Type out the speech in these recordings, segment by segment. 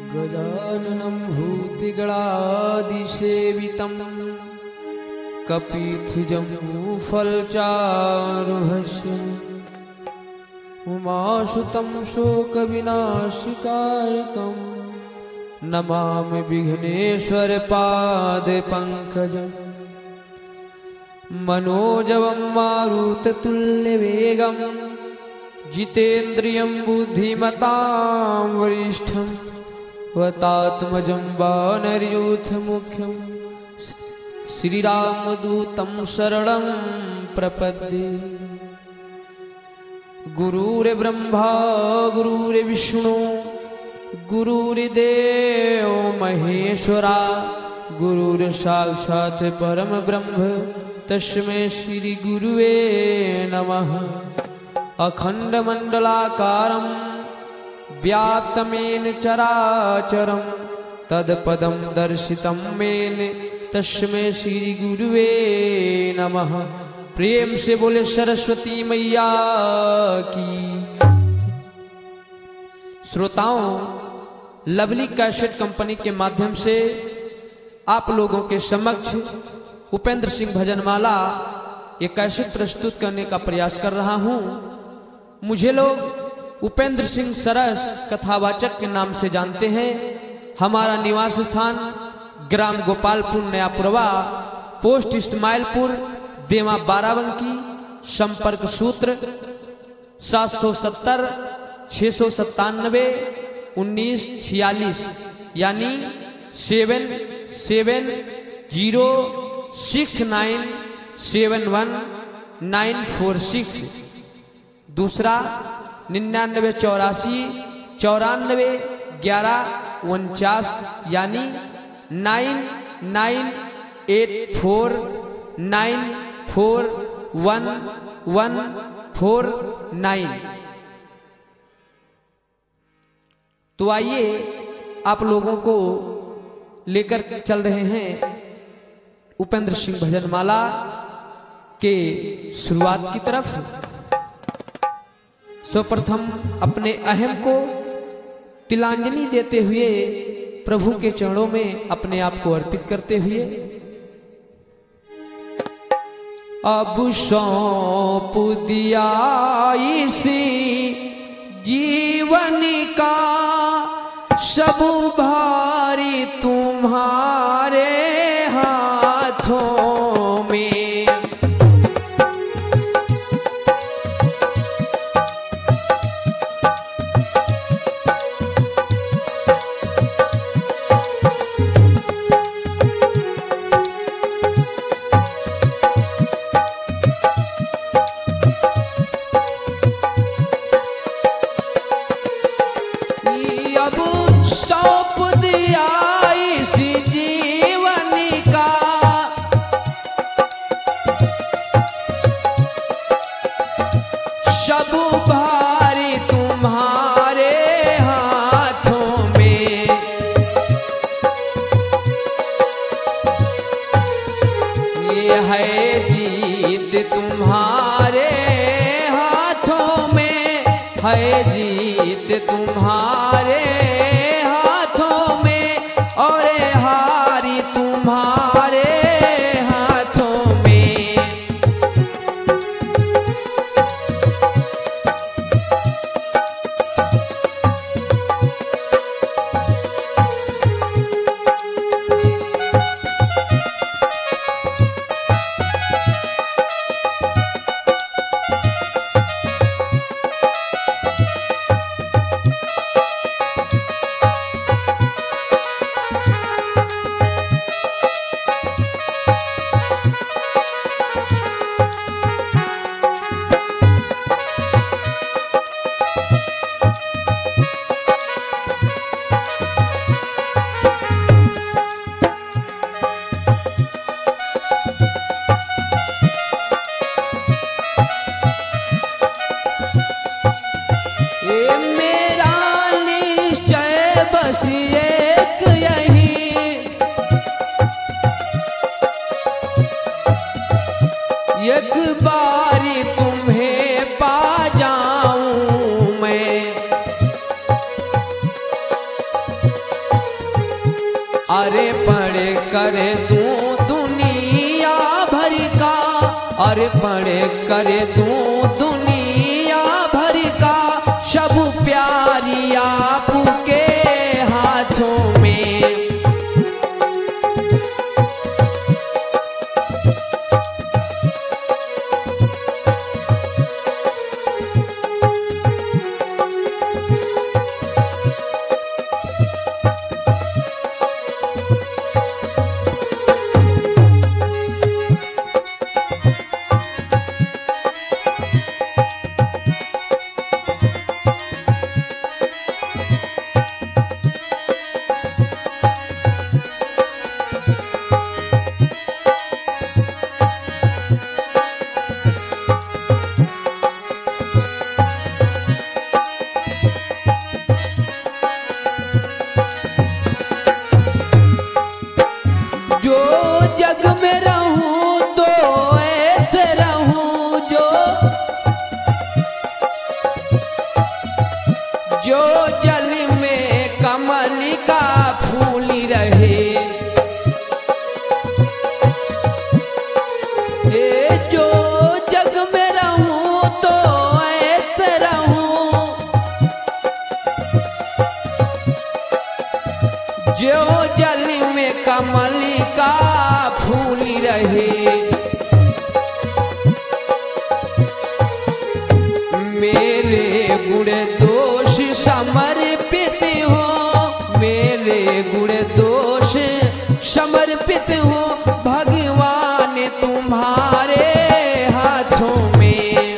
गजाननं भूतिगणादिसेवितं कपिध्वजम्बूफलचारुहस्यम् उमासुतं शोकविनाशकारकं नमामि विघ्नेश्वरपादपङ्कजम् मनोजवं मारुततुल्यवेगं जितेन्द्रियं बुद्धिमतां वरिष्ठं वतात्मजं वानरयूथमुख्यं श्रीरामदूतं शरणं प्रपद्ये। गुरुर्ब्रह्मा गुरुर्विष्णु गुरुर्देव महेश्वरा गुरुर्साक्षात् परमब्रह्म तस्मै श्री गुरुवे नमः। अखण्डमण्डलाकारं व्याप्तमेन चराचरं तत्पदं दर्शितं मेन तस्मै श्री गुरुवे नमः। प्रेम से बोले सरस्वती मैया की। श्रोताओं, लवली कैसेट कंपनी के माध्यम से आप लोगों के समक्ष उपेंद्र सिंह भजनमाला ये कैसेट प्रस्तुत करने का प्रयास कर रहा हूं। मुझे लोग उपेंद्र सिंह सरस कथावाचक के नाम से जानते हैं। हमारा निवास स्थान ग्राम गोपालपुर नयापुरवा, पोस्ट इस्माइलपुर, देवा बाराबंकी। संपर्क सूत्र 770 697 1946 यानी 7706971946। दूसरा 9984 94 11 49 यानी 9984941149। तो आइए आप लोगों को लेकर चल रहे हैं उपेंद्र सिंह भजनमाला के शुरुआत की तरफ। सर्वप्रथम अपने अहम को तिलांजलि देते हुए प्रभु के चरणों में अपने आप को अर्पित करते हुए अब सौंप दिया इसी जीवन का सब भारी तुम्हारे हाथों में। तुम्हारे हाथों में है जीत, तुम्हारे हाथों में और हारी तुम्हारे हाथों में। एक बारी तुम्हें पा जाऊं मैं, अरे पड़े करे तू दुनिया भर का, अरे पड़े करे तू दुनिया भर का, सब प्यारी आपके हाथों में। जो जल में कमल का फूल रहे, हे जो जग में रहूं तो ऐसे रहूं, जो जल में कमल का फूल रहे। मेरे गुण दोष समर्पित हो, मेरे गुण दोष समर्पित हो, भगवान तुम्हारे हाथों में।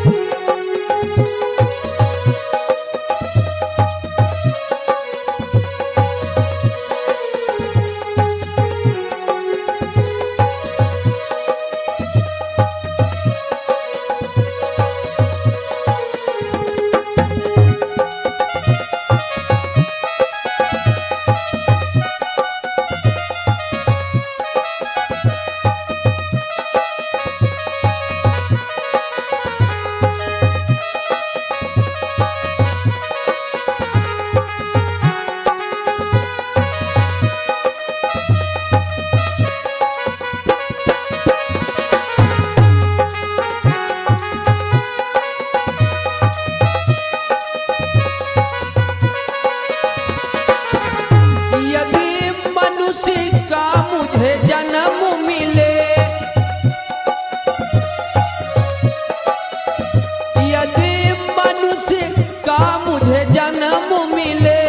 जन्म मिले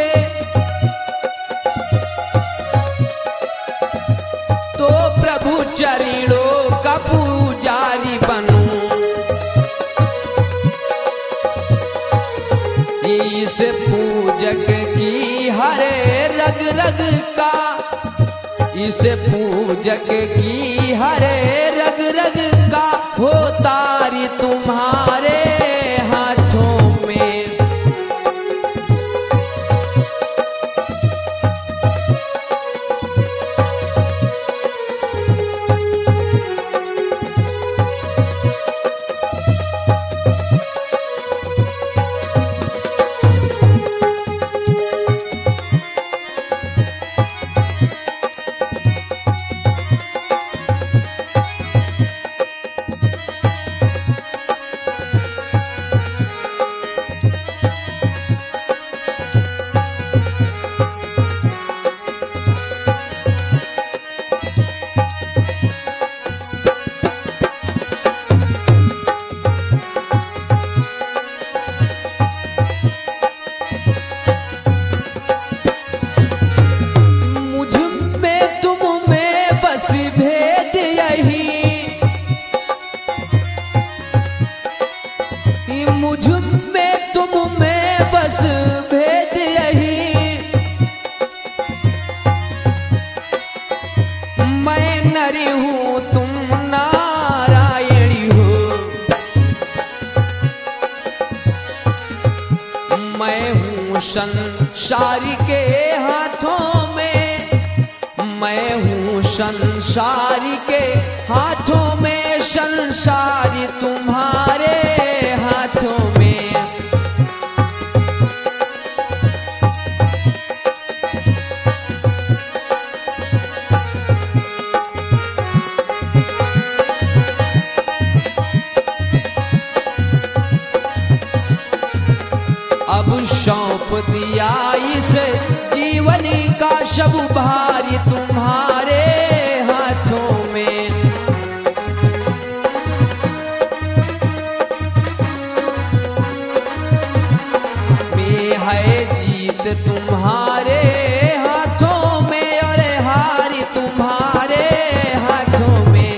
तो प्रभु चरणों का पुजारी बनूं, इस पूजक की हरे रग रग का, इस पूजक की हरे रग रग का हो तारी तुम्हारे हाथों में। मुझ में तुम में बस भेद यही, मैं नरी हूँ तुम नारायणी हो, मैं हूँ संसार के हाथों में, मैं हूँ संसार के हाथों में, संसार तुम्हारे हाथों में। इस जीवनी का सब भार तुम्हारे हाथों में। में है जीत तुम्हारे हाथों में और हार तुम्हारे हाथों में।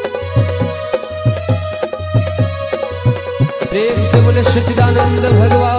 प्रेम से बोले सच्चिदानंद भगवान